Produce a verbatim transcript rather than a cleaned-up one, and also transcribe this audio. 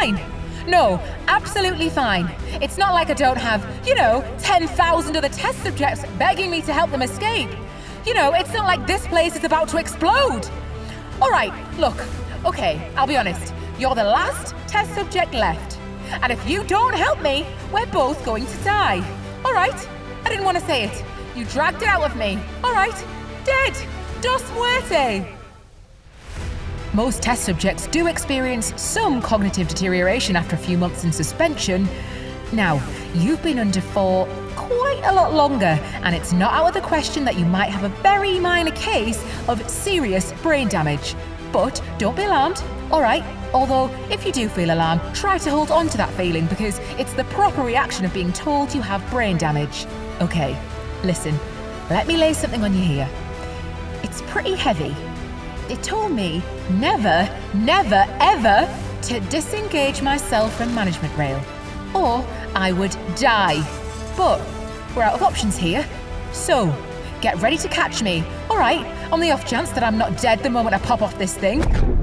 fine. No, absolutely fine. It's not like I don't have, you know, ten thousand other test subjects begging me to help them escape. You know, it's not like this place is about to explode. All right, look, okay, I'll be honest. You're the last test subject left. And if you don't help me, we're both going to die. All right? I didn't want to say it. You dragged it out of me. All right? Dead. Dos muerte. Most test subjects do experience some cognitive deterioration after a few months in suspension. Now, you've been under for quite a lot longer, and it's not out of the question that you might have a very minor case of serious brain damage. But don't be alarmed, all right? Although, if you do feel alarmed, try to hold on to that feeling because it's the proper reaction of being told you have brain damage. Okay, listen, let me lay something on you here. It's pretty heavy. It told me never, never, ever to disengage myself from management rail, or I would die. But we're out of options here, so get ready to catch me, all right, on the off chance that I'm not dead the moment I pop off this thing.